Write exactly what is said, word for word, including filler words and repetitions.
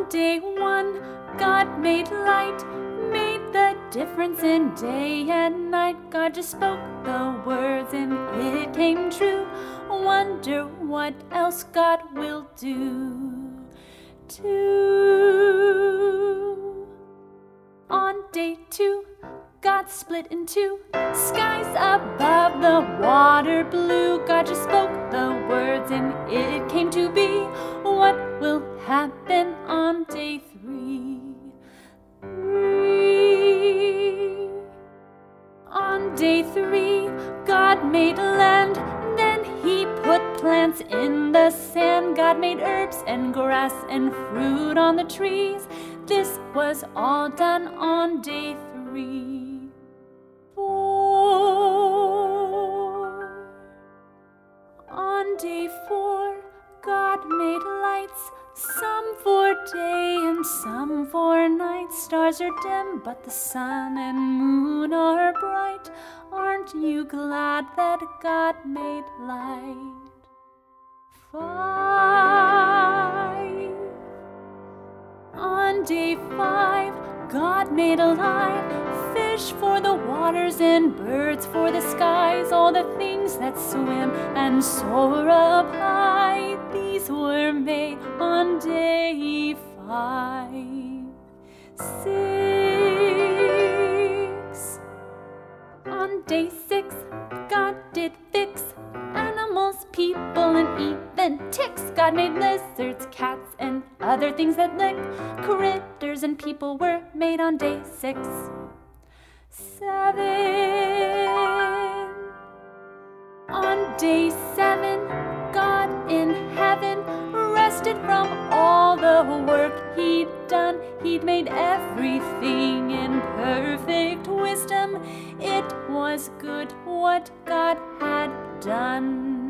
day one, God made light, made the difference in day and night. God just spoke the words and it came true. Wonder what else God will do. Two. On day two, God split in two. Skies above, the water blue. God just spoke the words and it came to be. What will happen on day three? Three. On day three, God made land. Then he put plants in the sand. God made herbs and grass and fruit on the trees. This was all done on day three. Four. On day four, God made lights, some for day and some for night. Stars are dim, but the sun and moon are bright. Aren't you glad that God made light? Five. On day five, God made alive, fish for the waters and birds for the skies, all the things that swim and soar up high. These were made on day five. Six. On day six, God did fix animals, people, and even ticks. God made lizards, cats, and other things that lick. Critters and people were made on day six. Seven. On day seven, God in heaven rested from all the work he'd done. He'd made everything in perfect wisdom. It was good what God had done.